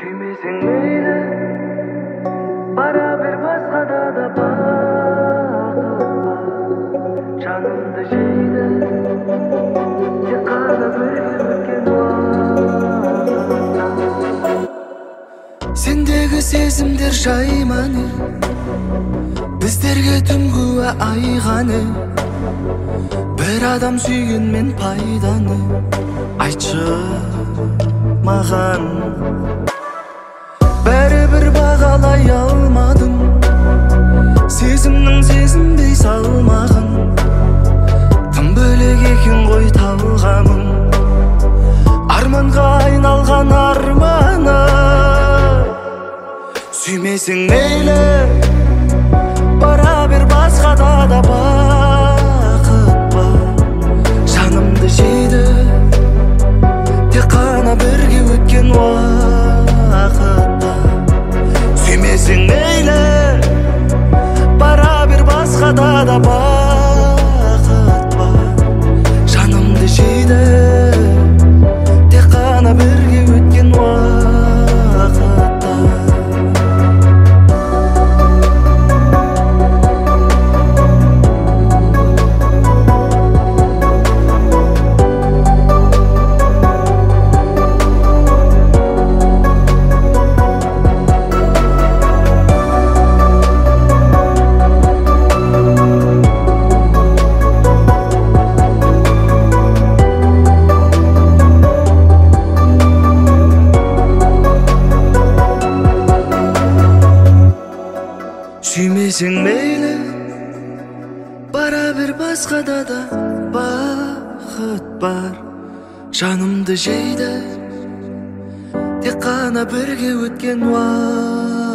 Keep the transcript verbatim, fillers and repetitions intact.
Сүймесең мейлі, бара бер, басқада да бақыт бар. Жанымды жейді тек қана бірге өткен уақыт. Сендегі сезімдер жайманы, біздерге түнгі айғаны. Бір адам сүйгенмен пайданы айтшы маған. Бәрібір бағалай алмадым сезімнің сезінбей салмағын. Тым бөлек екен ғой талғамың, арманға айналған арманы. Сүймесең мейлі, бара бер, басқада да бақыт бар. Жанымды жейді тек қана бірге өткен уақытта. Сүймесең мейлі, бара бер, басқада да бақыт бар. Жанымды жейді тек қана бірге өткен уақытта. Сүймесең мейлі, бара бер, басқада да бақыт бар. Жанымды жейді тек қана бірге өткен уақыт.